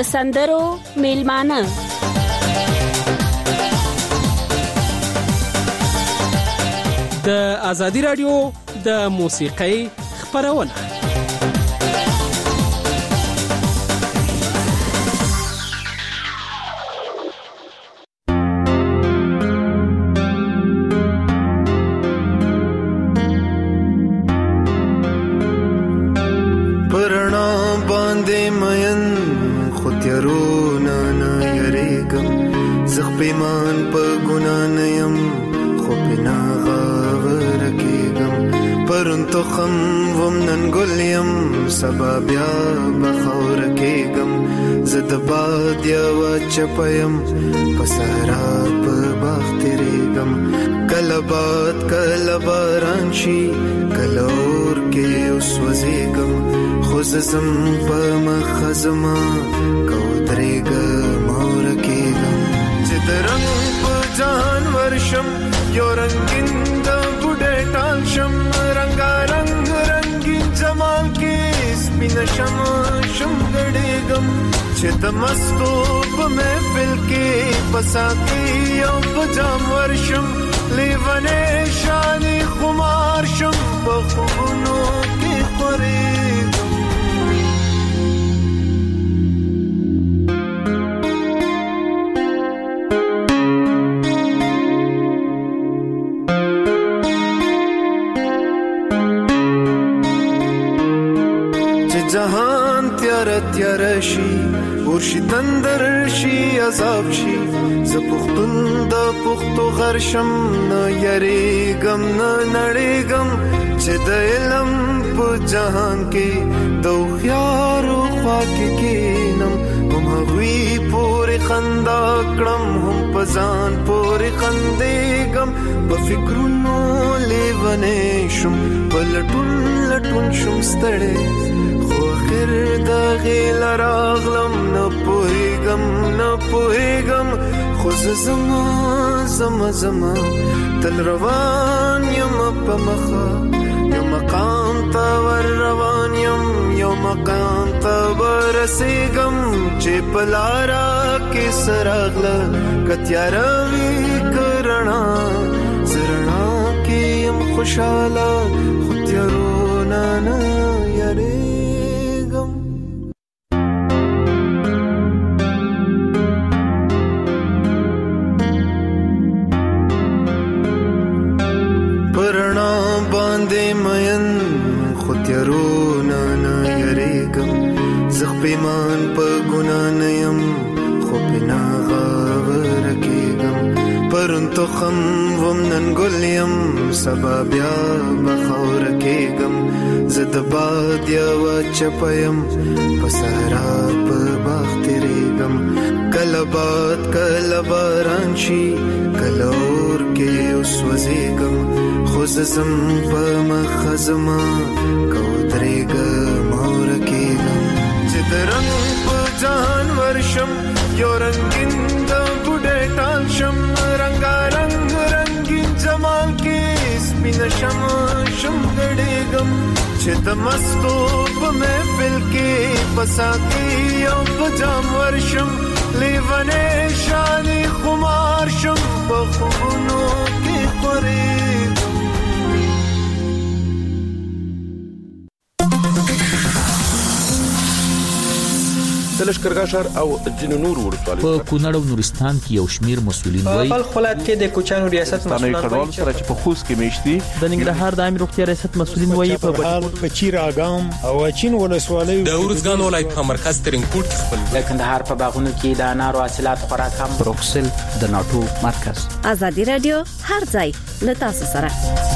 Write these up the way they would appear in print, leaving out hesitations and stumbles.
سندرو میلمانه د ازادي رادیو د موسیقۍ خپرونه. پرنا باندې مین خوتیارونه نه یریګم زخ پیمان په ګنا نه يم خو بنا غاور کېږم پرون تخم ومنن ګل یم سبا بیا بخور کېږم زه د باد یوه چپه یم په صحرا په باغ تېرېږم کله باد کله باران شي کله اور کې وسوځېږم خو زه ځم په مخه زما که ودرېږم اور کېږم چې د رنګ په جان ورشم یو رنگین د بوډۍ ټال شم رنګارنګ رنگین جمال کې سپینه شم ګډېږم چې د مستو په محفل کې په ساقي او په جام ورشم لیونی شانې خمار شم په خوبونو کې خورېږم جهان تیار تیار شي ورشي تندر شي عذاب شي زه پښتون د پښتو غرشم نه یریږم نه نړېږم چې د علم په جهان کې د هوښیارو خوا کې کښېنم هم هغوی پورې خندا کړم هم په ځان پورې خندېږم په فکرونو لیونی شم په لټون لټون شم ستړی خیر د غیل راغلم نه پوهېږم خو زه زما تل روان یم په مخه یو مقام ته ور روان یم یو مقام ته ورسېږم چې په لاره کې څه راغله که تیاره وي که رڼا زه رڼا کې یم خوشحاله خو تیارونه نه یارېږم. تیارونه نه یریږم زخ پیمان په ګنا نه یم خو بنا غاور کېږم پرون تخم ومنن ګل یم سبا بیا بخور کېږم زه د باد یوه چپه یم په صحرا په باغ تېرېږم کله باد کله باران شي کله اور کې وسوځېږم خو زه ځم په مخه زما که ودرېږم اور کېږم چې د رنګ په جان ورشم یو رنگین د بوډۍ ټال شم رنګارنګ رنگین جمال کې سپینه شم ګډېږم چې د مستو په محفل کې په ساقي او په جام ورشم لیونی شانې خمار شم په خوبونو کې خورېږم. د لښکرګاه ښار او ځینو نورو ولسوالیو په کونړ او نورستان کې یو شمیر مسؤلین وایي په خپلات کې د کوچانو ریاست مسؤلین وایي چې په خوست کې میشتي د ننګرهار د عامه روغتیا ریاست مسؤلین وایي په چیر اګام او چین ولسوالۍ د ورزګان ولایت په مرکز ترینکوټ خپل د کندهار په باغونو کې د انارو حاصلات خوراک هم بروکسل د ناتو مرکز. ازادي رادیو هر ځای له تاسو سره.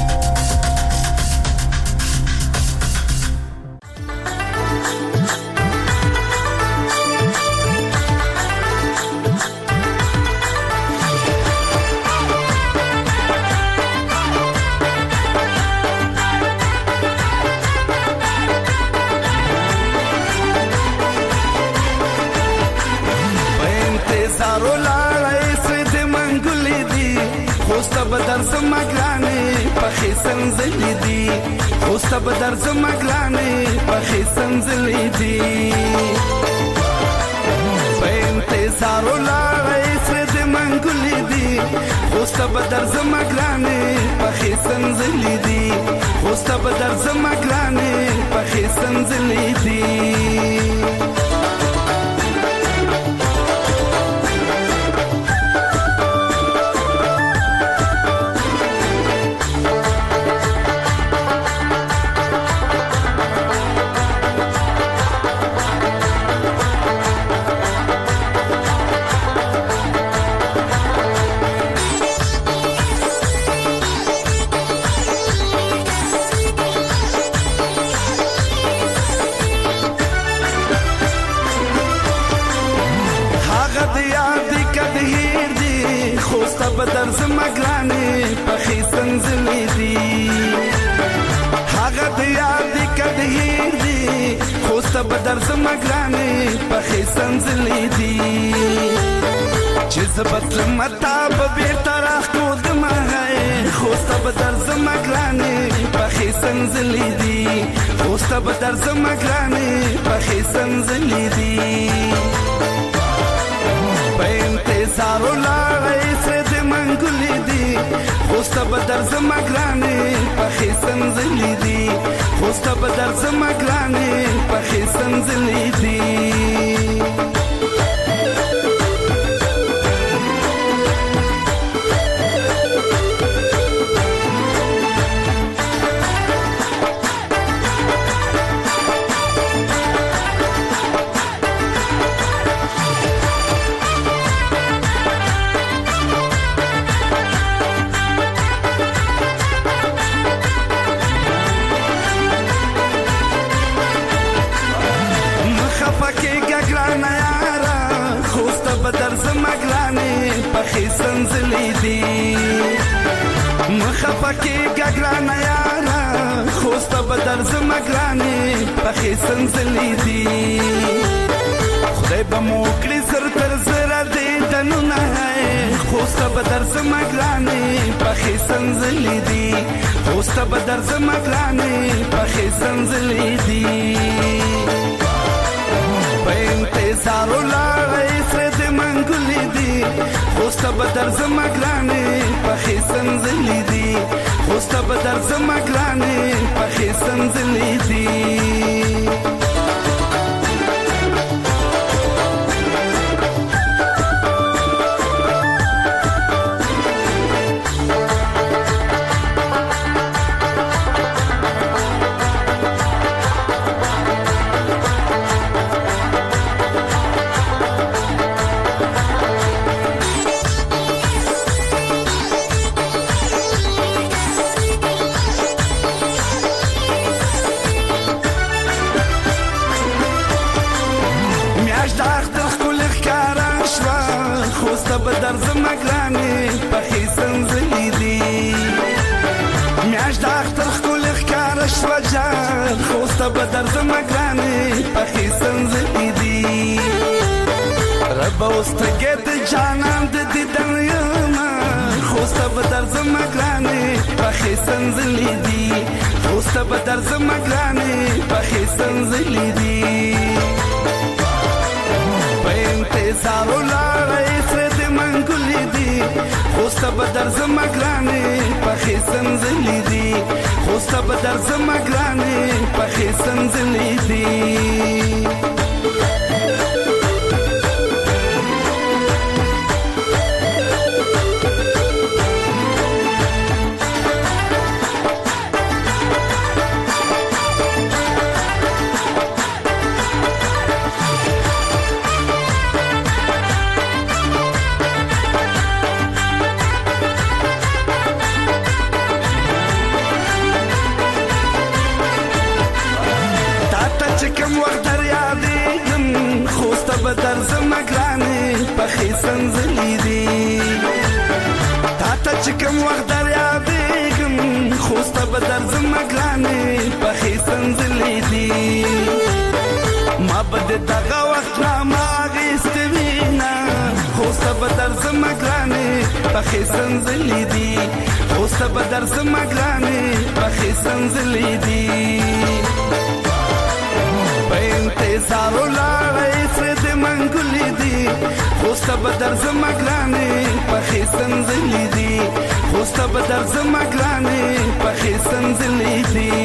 بدر زمګلانه په خې سنځلې دي انتظارو لاړی سره د منګلې دي خوسته به درځمه ګرانې پخې سنځلې دي خوسته به درځمه ګرانې پخې سنځلې دي بدر زمګرانې پخې سنځلې دي هغه د یاد کده هیر دي خوسته بدر زمګرانې پخې سنځلې دي چې زبط متا به بیرته راخو د مای خوسته بدر زمګرانې پخې سنځلې دي خوسته بدر زمګرانې پخې سنځلې دي په انتظارو لاړی سره د منګلې دي خوسته به درځمه ګرانې پخې سنځلې دي خوسته به درځمه ګرانې پخې سنځلې دي بدر زمګرانې پخې سنځلې دي مخه پکې ګګرانه یاره خوسته بدر زمګرانې پخې سنځلې دي خدای به مو کړي زر تر زره دې دنونه خوسته بدر زمګرانې پخې سنځلې دي خوسته بدر زمګرانې پخې سنځلې دي په انتظارو لاړی سره د منګلې دي خوسته به درځمه ګرانې پخې سنځلې دي خوسته به درځمه ګرانې پخې سنځلې دي بدر زمګرانې پخې سنځلې دي میاش د اختر خپل ښکار شو جان خوسته بدر زمګرانې پخې سنځلې دي رب واستګې د جانان د دیدن یما خوسته بدر زمګرانې پخې سنځلې دي خوسته بدر زمګرانې پخې سنځلې دي په انتظارو لاړی سره د منګلې دي خوسته به درځمه ګرانې پخې سنځلې دي خوسته به درځمه ګرانې پخې سنځلې دي بدر زمګرانې پخې سنځلې دي تا چې کوم وخت در یادېږم خوسته بدر زمګرانې پخې سنځلې دي ما به د دغه وخت رامه اخیستې وینه خوسته بدر زمګرانې پخې سنځلې دي خوسته بدر زمګرانې پخې سنځلې دي په انتظار ولاړې سره د منګولې دي خوسته به درځم ګرانې پخې سنځلې دي خوسته به درځم ګرانې پخې سنځلې دي.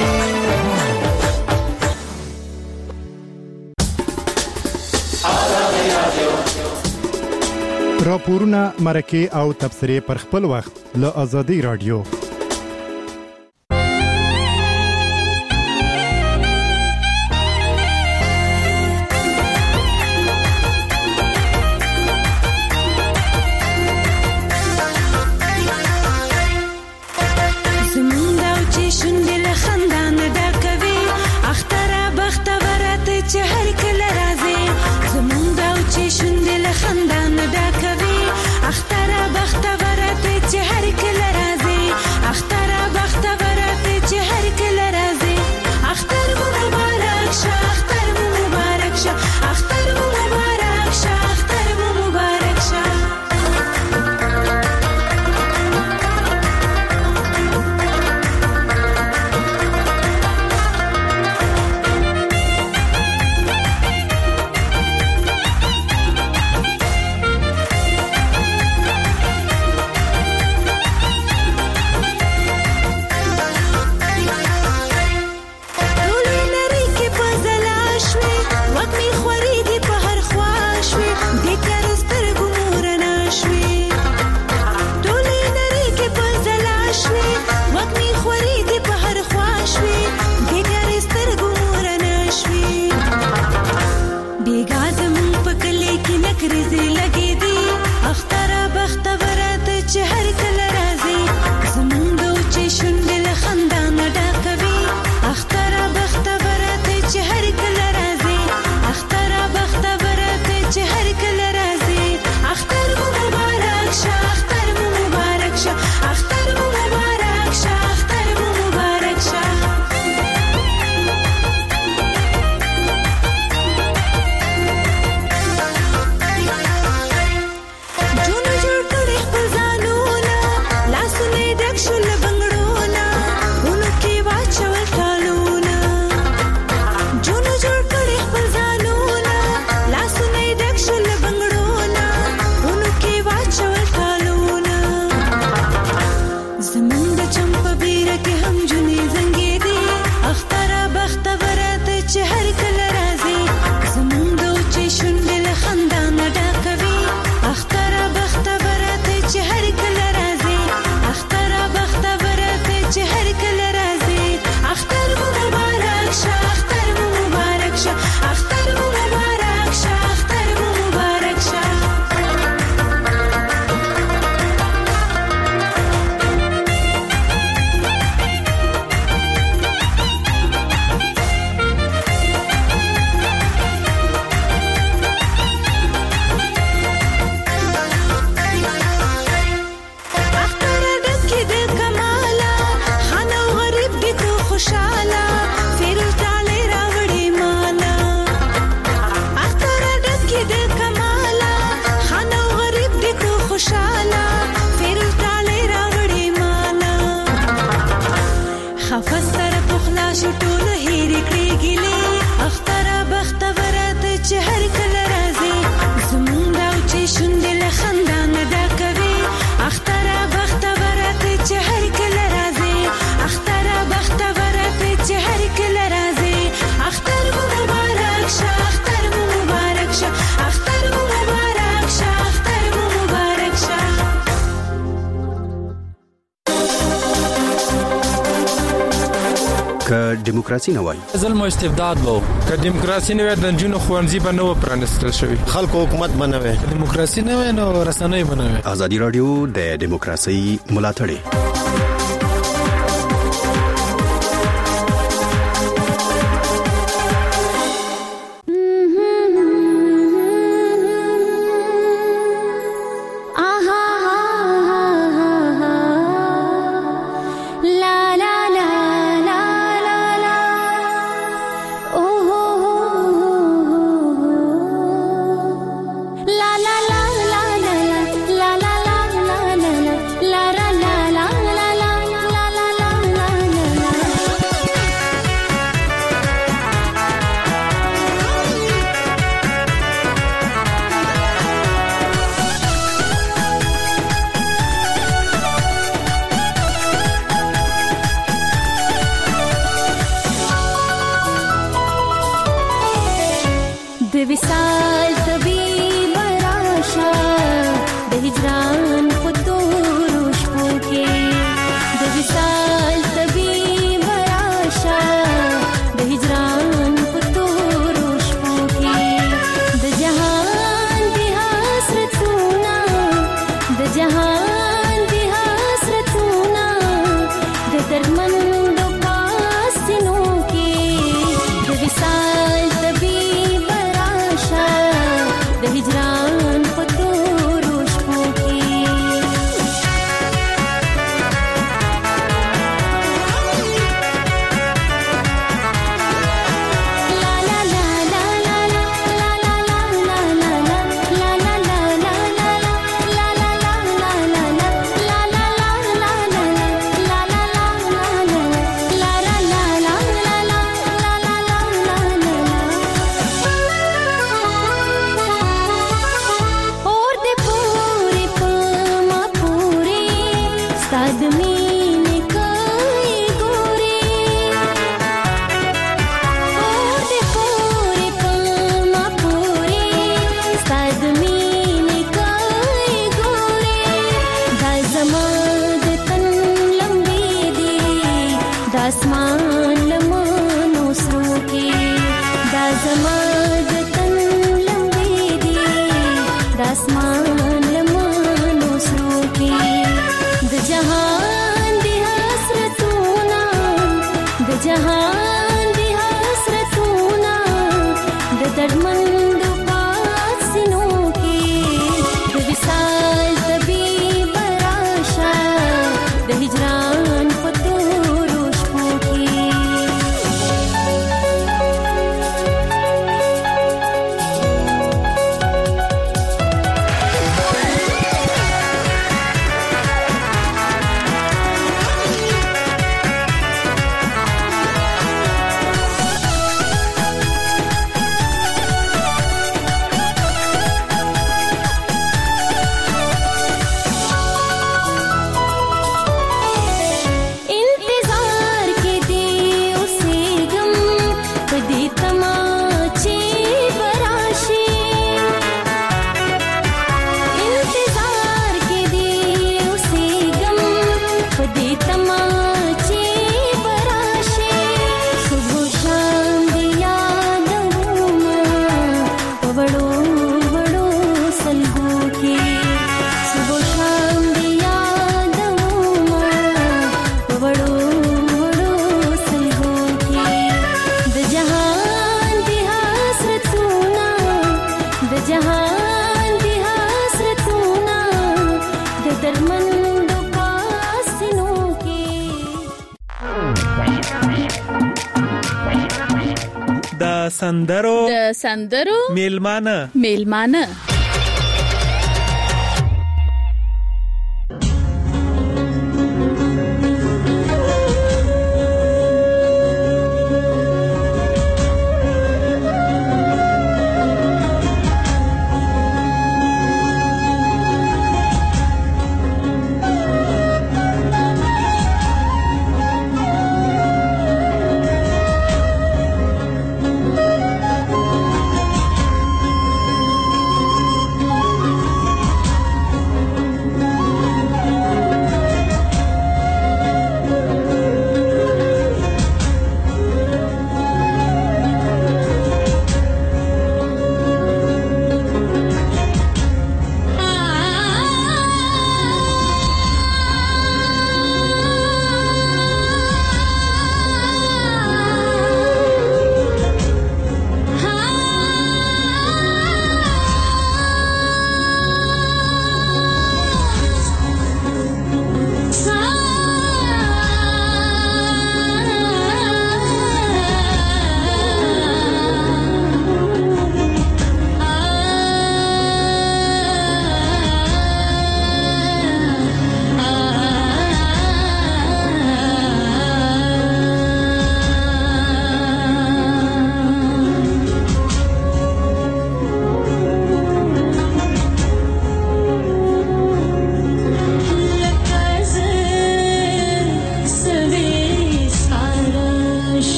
راپورونه مرکه او تبصرې پر خپل وخت له آزادۍ رادیو. که دیموکراسي نه وای ظلم او استبداد وو که دیموکراسي نه وای د جنونو خوانزي به نو پرانستل شوی خلکو حکومت بنوي دیموکراسي نه وای نو رسنۍ بنوي. آزادي رادیو د دیموکراسي ملاتړي la la la la la la la la la la la la la وصال طبیب راشه د هجران په تورو شپو کې د وصال طبیب راشه د هجران په تورو شپو کې د جهان د حسرتونه د جهان د حسرتونه د درمندو پاسینو کې د وصال طبیب راشه د هجران په تورو شپو کې आसमान लमनो सरो के दा जमाद तन लंबे दे आसमान लमनो सरो के द जहान दी हसरतूना द जहान दी हसरतूना द दर्दमंद पासिनों के द विसाल तबीब राशा द हिजरान سندرو میلمانه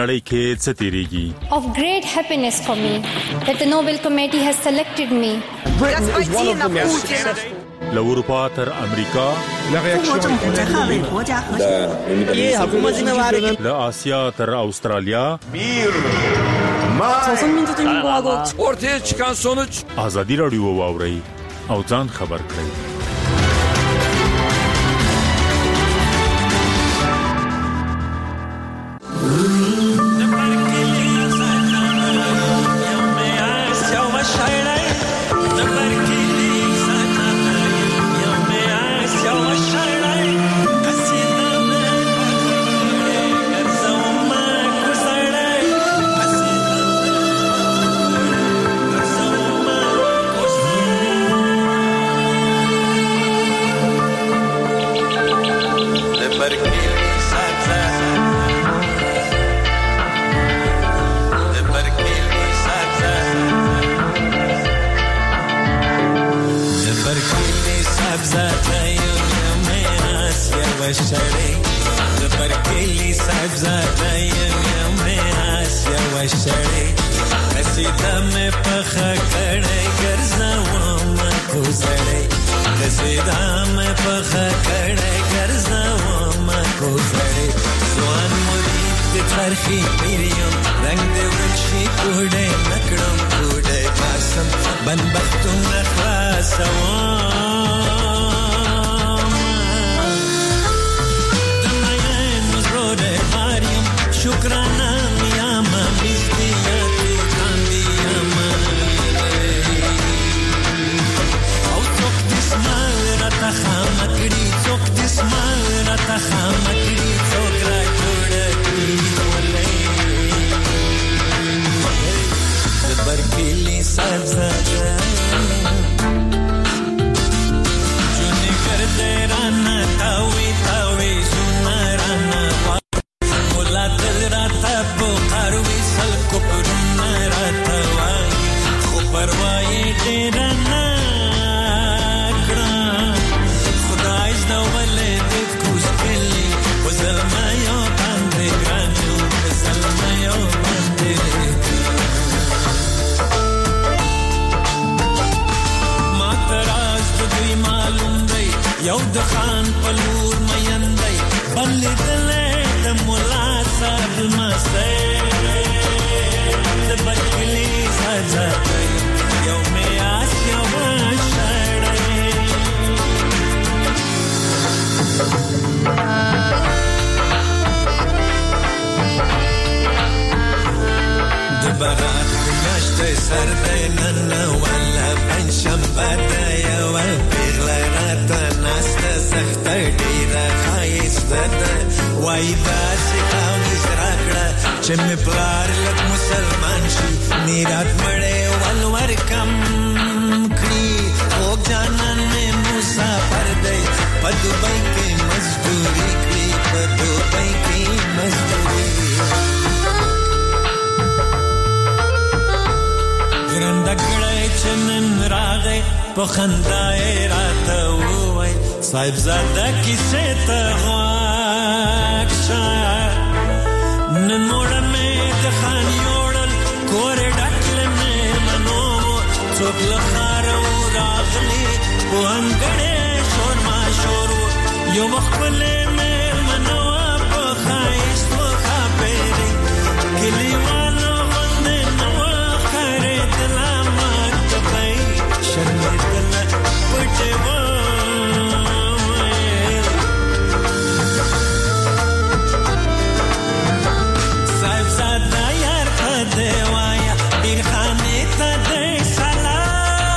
نړۍ کې څه تیریږي. Of great happiness for me that the Nobel Committee has selected me. له اروپا تر امریکا، له آسیا تر استرالیا، ortaya çıkan sonuç ازادي رادیو واوري او ځان خبر کړئ.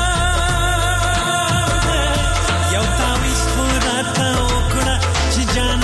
Jana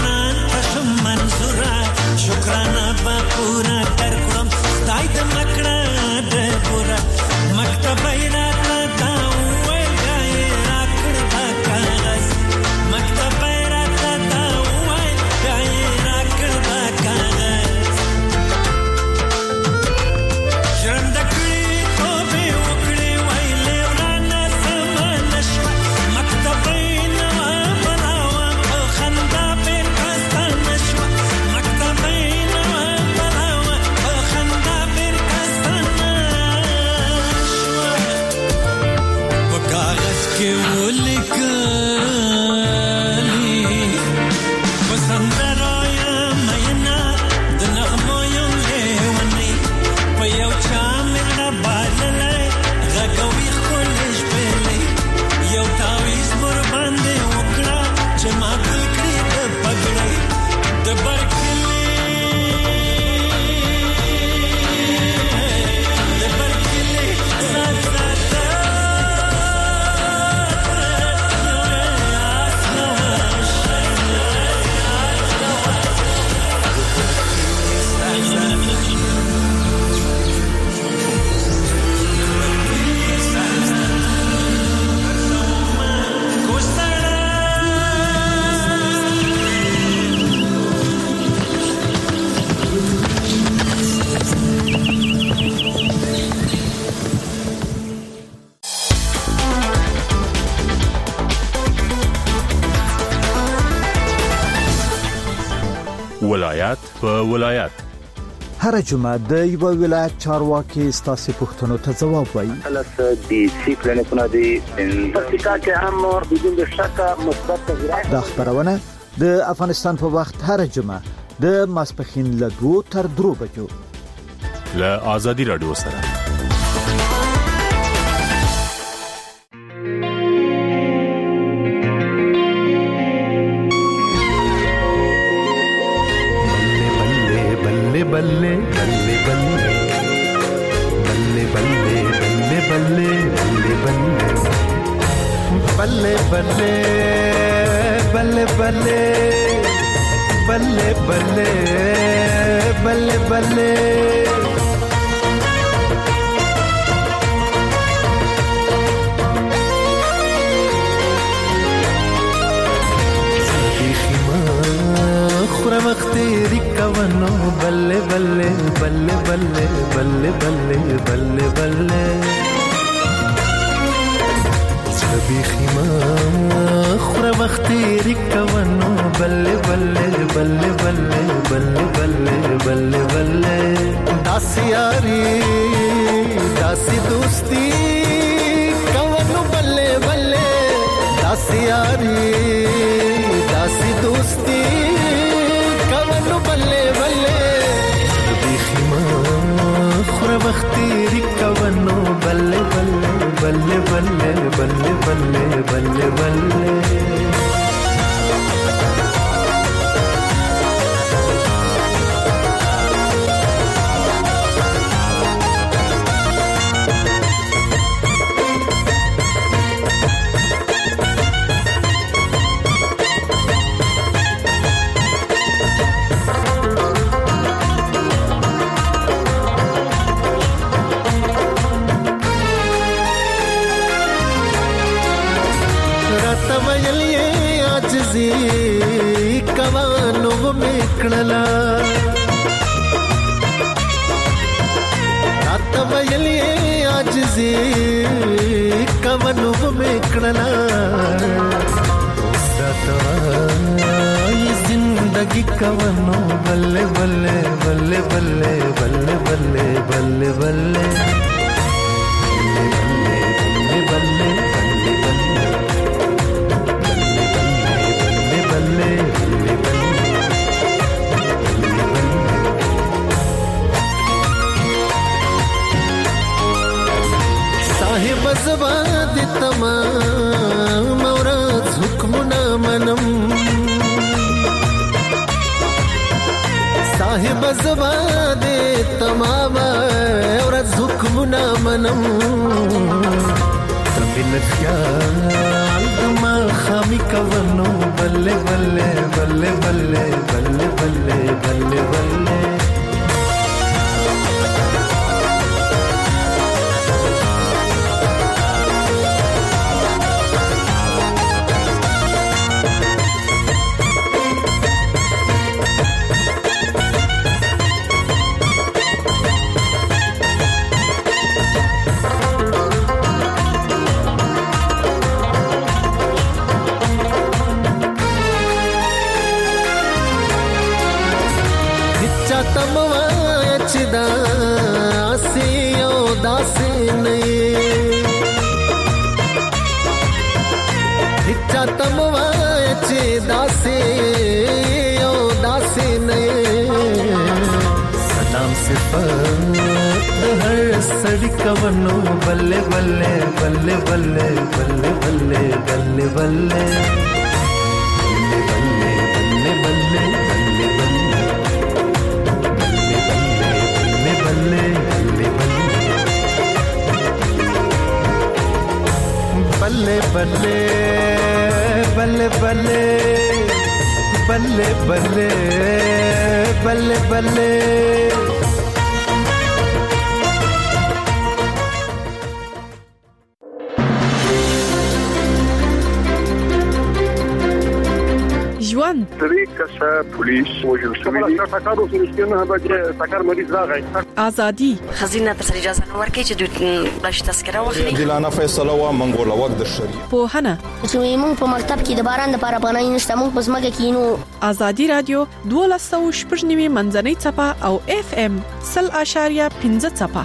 ولایت په ولایت هر جمعه د یو ولایت چارواکي ستاسو پوښتنو ته ځواب وایي. د سی پلانونه دي پرتیکا کې هم بدون شک مثبت تغیرات. د خبرونه د افغانستان په وخت هر جمعه د ماسپخین له 2 تر 3 بجو له ازادي رادیو سره. बल्ले बल्ले बल्ले बल्ले बल्ले बल्ले बल्ले बल्ले बल्ले बल्ले बल्ले बल्ले बल्ले बल्ले बल्ले خورا مختیری کوانو بلے بلے بلے بلے بلے بلے بلے بلے سبی خیما خورا مختیری کوانو بلے بلے بلے بلے بلے بلے بلے بلے داسی یاری داسی دوستی کوانو بلے بلے داسی یاری داسی دوستی کوانو بلے بلے بیخیما خورا مختیری کوانو بلے بلے بلے بلے بلے بلے بلے بلے کوانو میکړلا رات ویلې عاجزي کوانو میکړلا ستای زندگی کوانو بلے بلے بلے بلے بلے بلے بلے بلے بلے بلے زباد تمام اورات حکمنا منم صاحب زباد تمام اورات حکمنا منم تبل خیال دما خامی کوانو بلے بلے بلے بلے بلے بلے بلے بلے हर सड़ी कवनो बल्ले बल्ले बल्ले बल्ले बल्ले बल्ले बल्ले बल्ले बल्ले बल्ले बल्ले बल्ले बल्ले बल्ले बल्ले बल्ले ژوند درې کسه پولیس وژل شوي دي ټاکر اوس رښتینه هغه ټاکر مریض راغی ازادي خزینه تر اجازه نه ورکړي چې د بلش تذکره واخلي عادلانه فیصله وا منګوله وخت د شری پوهنه چې موږ په مکتب کې د باران لپاره پناه نشته موږ په ځمکه کې نو ازادي رادیو 12.9 منځنۍ چپه او FM 0.15 چپه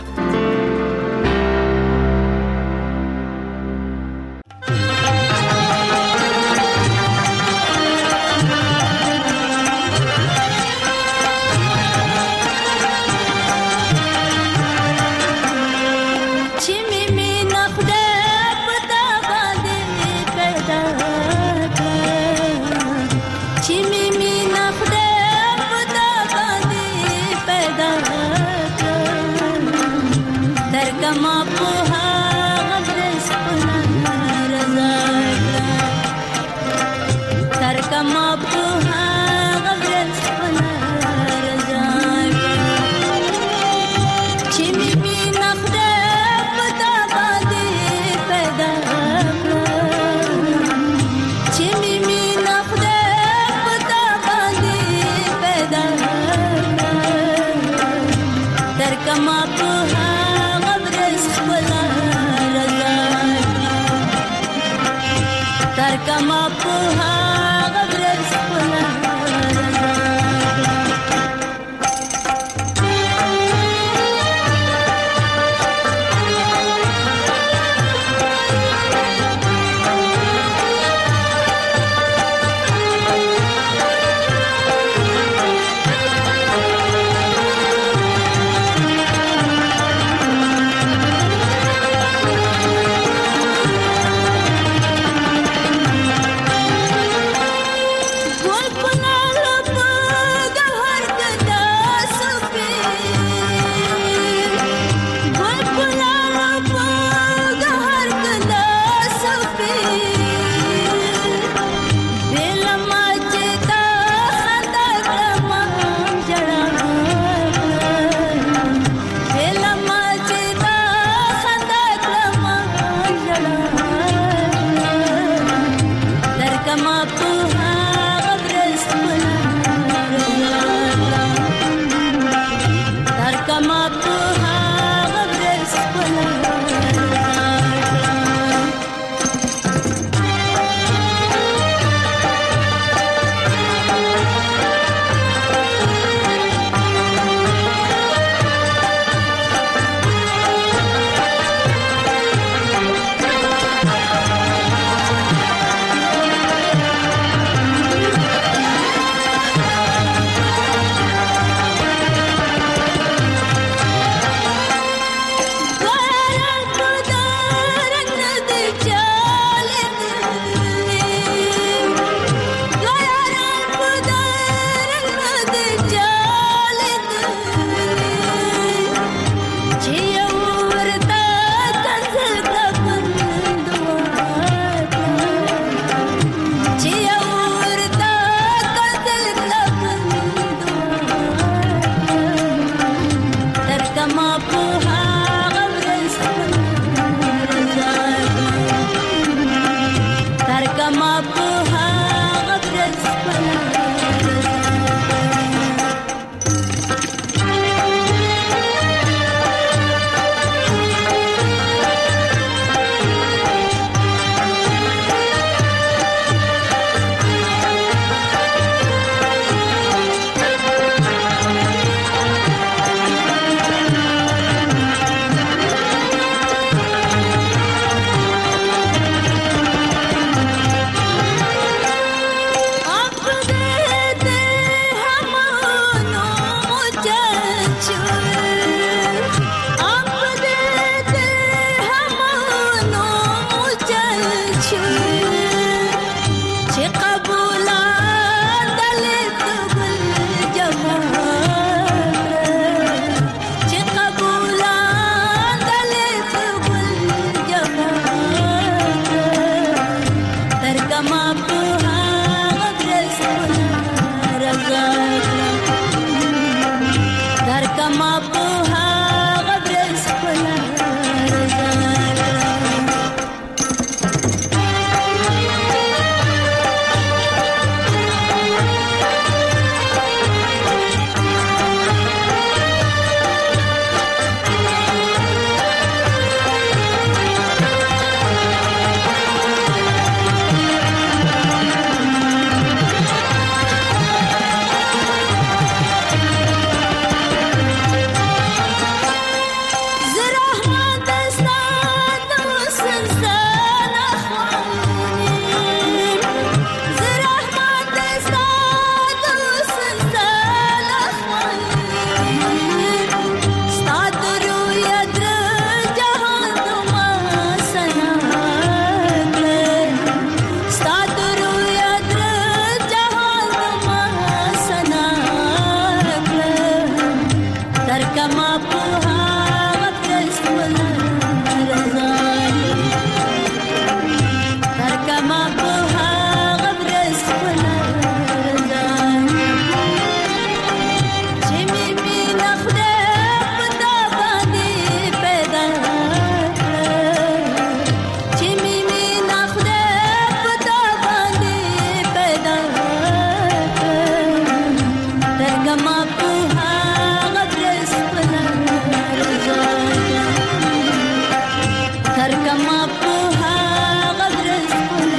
ورکما په هغه ورځ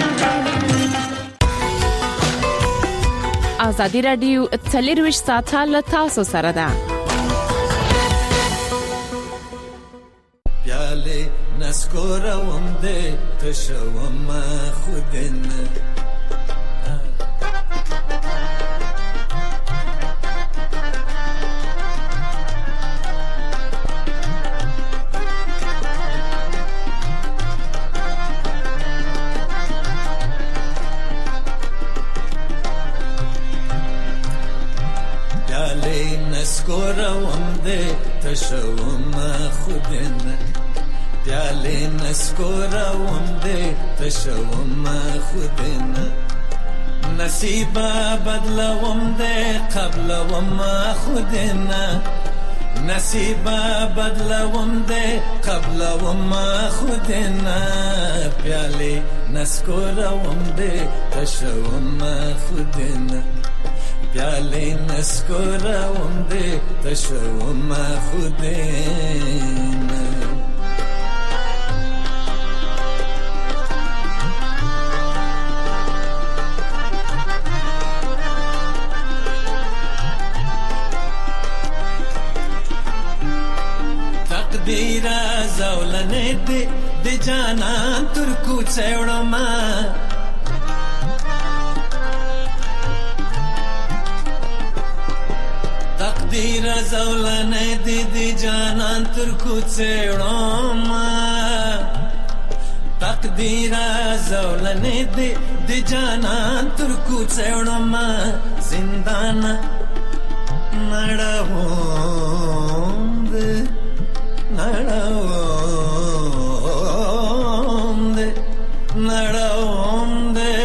ازادي رادیو 24 ساعته له تاسو سره ده. پیاله نسکورم دې تشوم خودن نسکورم دې تشوم خودن پیاله نسکورم دې تشوم خودن نصیبا بدلوم دې قبلوم خودن نصیبا بدلوم دې قبلوم خودن پیاله نسکورم دې تشوم خودن پیاله نسکورم دې تشوم خودن تقدیر زولنه دې د جانان تر کوڅه وړما تقدیر زولنه دې د جانان تر کوڅه وړما تقدیر زولنه دې د جانان تر کوڅه وړما زندان نړوم دې نړوم دې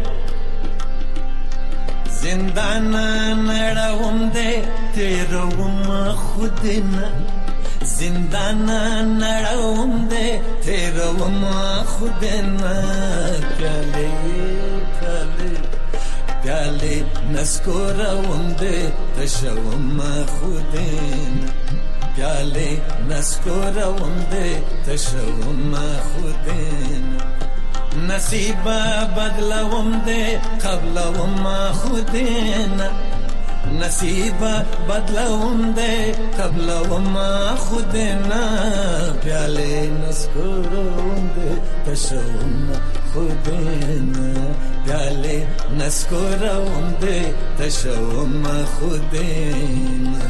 زندان نړوم دې تیروم خودنا زندان نړوم دې تیروم خودنا پیاله پیاله پیاله نسکورم دې تشوم خودنا پیاله نسکورم دې تشوم خودنا نصیبا بدلوم دې قبلوم خودنا نصیبا بدلوم دې قبلوم خودنا پیاله نسکورم دې تشوم خودنا پیاله نسکورم دې تشوم خودنا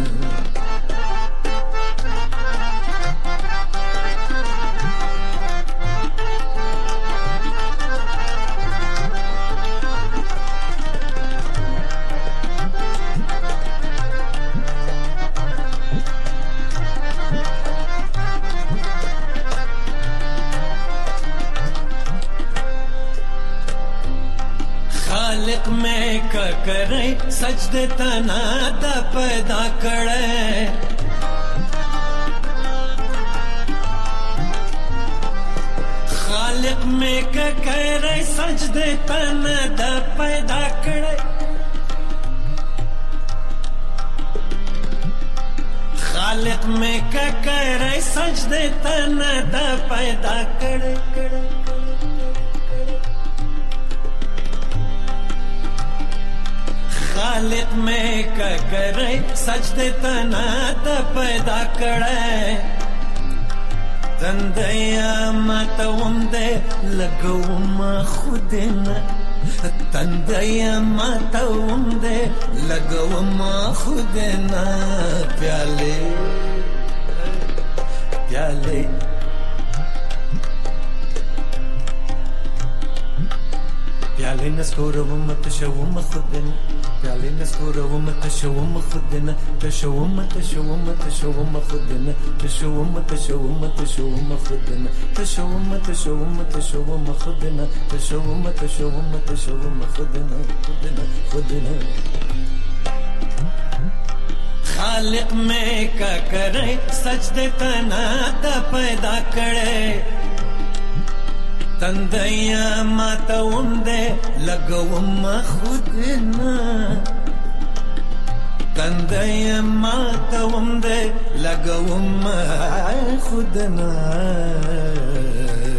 خالق میں کا کرے سجدے تنا دا پیدا کرے خالق میں کا کرے سجدے تنا دا پیدا کرے خالق میں کا کرے سجدے تنا دا پیدا کرے خالق میں کا کرے سجدے تنا دا پیدا کرے تندیا ماتوم دے لگوم خودنا تندیا ماتوم دے لگوم خودنا پیالے پیالے پیالے نسکورم تشوم خودنا پیالے نسکورم تشوم خودنا تشوم تشوم تشوم خودنا تشوم تشوم تشوم خودنا تشوم تشوم تشوم خودنا تشوم تشوم تشوم خودنا خودنا خالق میں کا کرے سجدے تنا دا پیدا کرے تندیا ماتوم دے لگوم خودنا تندیا ماتوم دے لگوم خودنا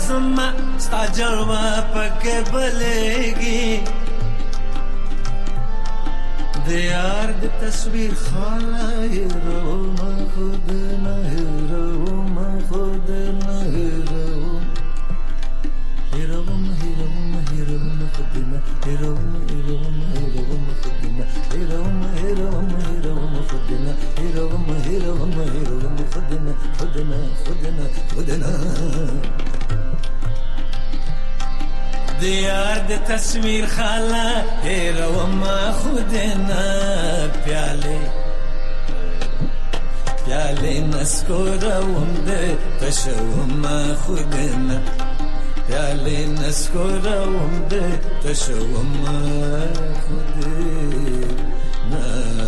زما ستا جلوه پکې بلېږي د یار د تصویر خاله هېرومه خود نه هېرومه خود نه هېروم هېرومه هېرومه هېرومه خود نه هېرومه هېرومه هېرومه خود نه هېرومه هېرومه هېرومه خود نه هېرومه هېرومه هېرومه خود نه خود نه خود نه خود نه د یار د تصویر خاله هېرومه خود نه پیالې پیالې نسکوروم د تشومه خود نه پیالې نسکوروم د تشومه خود نه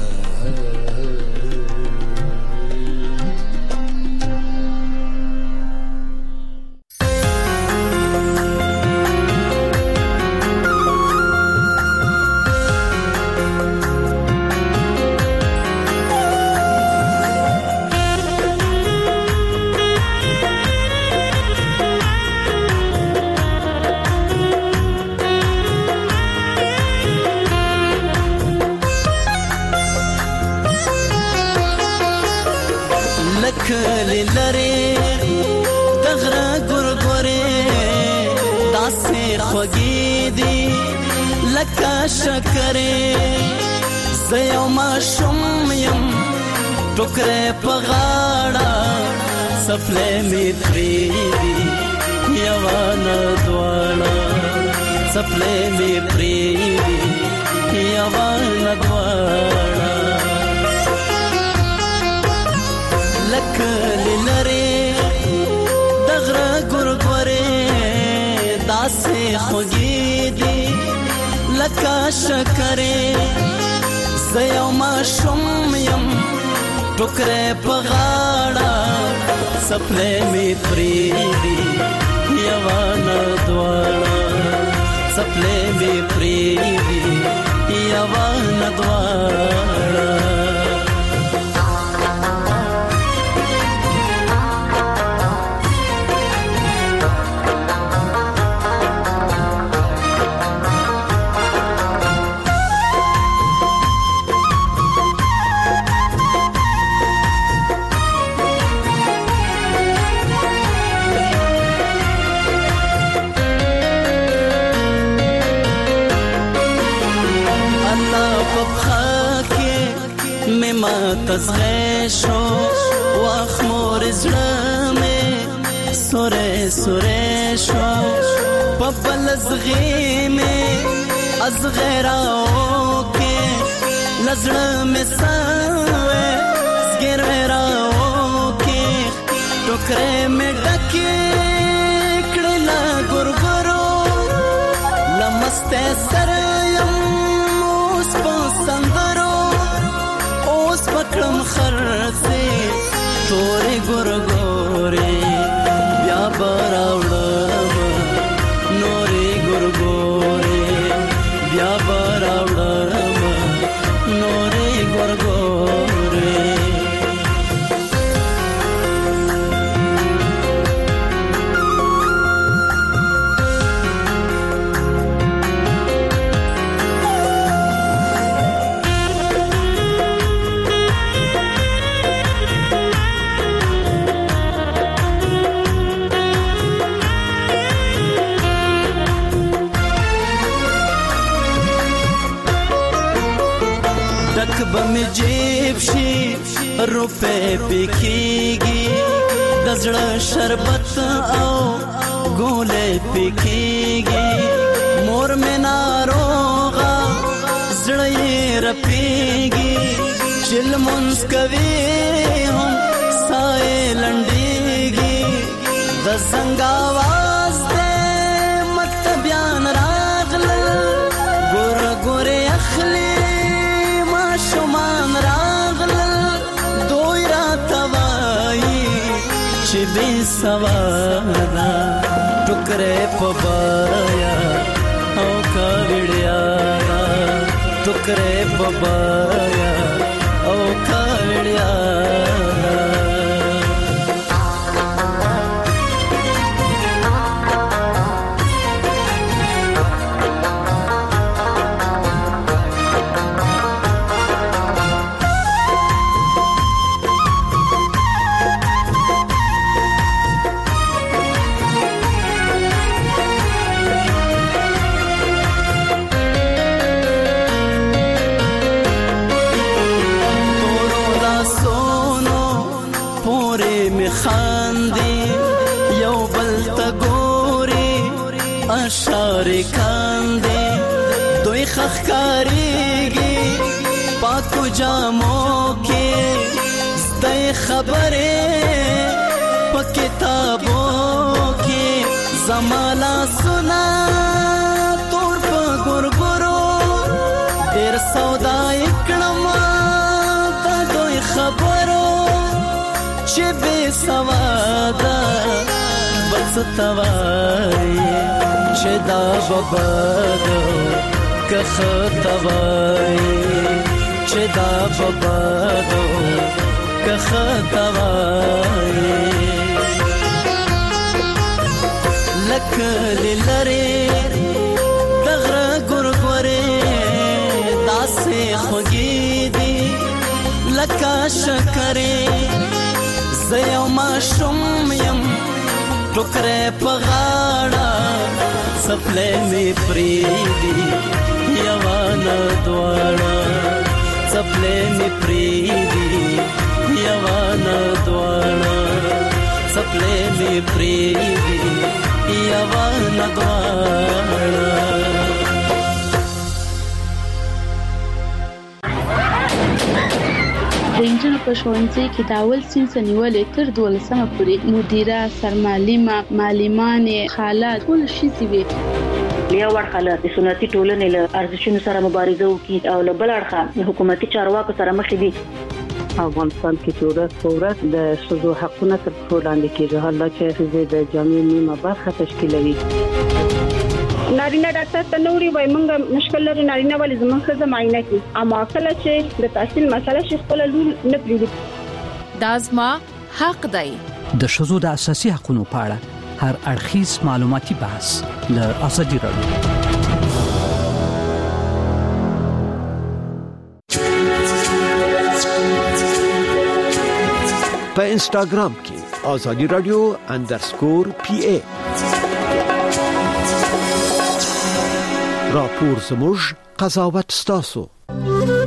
کلی لري دغره ګورګورې داسې خوږې دي لکه شکرې زه یو ماشوم یم ټوکرې په غاړه څپلۍ مې پرېږدي یوه نه دواړه څپلۍ مې پرېږدي یوه نه دواړه لکلی لري دغره ګورګورې داسې خوږې دي لکه شکرې زه یو ماشوم یم ټوکرې په غاړه څپلۍ مې پرېږدي یوه نه دواړه څپلۍ مې پرېږدي یوه نه دواړه تزغشو واخ مور زړه مې سورې سورې شو په بل زغې مې ازغراو کې لزړه مې سوې زګراو کې ټوکرې مې ډکې کړې لا ګورګورو لمسته سره یم اوس په سندرو پکړم خرڅې تورې ګورګورې بیا به راوړم نورې ګورګورې بیا به راوړم نورې ګورګورې بمی جیب شي روپے پکېږي د زړه شربت او ګولې پکېږي مور مې ناروغه زړه یې رپېږي چې لمونځ کوي هم ساه یې لنډېږي د زنګ اواز دی مکتبیان راغلل ګوره ګورې اخلي شمان راغلل دوی راته وایي چې بې سواده ټوکرې په بایا او کاوړیا ټوکرې په بایا او کاوړیا می خاندي یو بل ته ګوري اشعار کاندي دوی خخکاریږي پاکو جامو کې ستای خبره په کتابو کې زمالا سنا تور په ګورګورو ډېر سودا کړم ته دوی خبرو چې به سوادا بس توای چې دا بابا که خطوای چې دا بابا که خطوای لکه لری دغه ګورګورې داسې خوږې دي لکه شکرې زيو ما شوم يم ټوکرې په غاړه سپلې می پریدي یوانه دواړه سپلې می پریدي یوانه دواړه سپلې می پریدي یوانه دواړه د انجن په ښوونځي کې د اول صنف نیولې تر 12مه پورې مدیره سرمعلمه معلمانې خاله ټول شي وي یو ورخاله د سنتي ټولنې له ارزښتونو سره مبارزه وکړي او له بل اړخه د حکومتي چارواکو سره مخ دي افغانستان کې ټولنه د شذو حقونه تر وړاندې کېږي حالا چې د جامعي نیمه برخه تشکیلوي نارینه ډاکټر ته نوري وای مونږ مشکل لري نارینه ولې زموږ څه معاینه کوي اما کله چې د تحصیل مسله شي خپل لور نه پریږدي دا زما حق دی د شذو د اساسي حقوقو په اړه هر اړخیز معلوماتي بحث له ازادي راډیو په انستګرام کې ازادي رادیو _PA راپور زموږ قضاوت ستاسو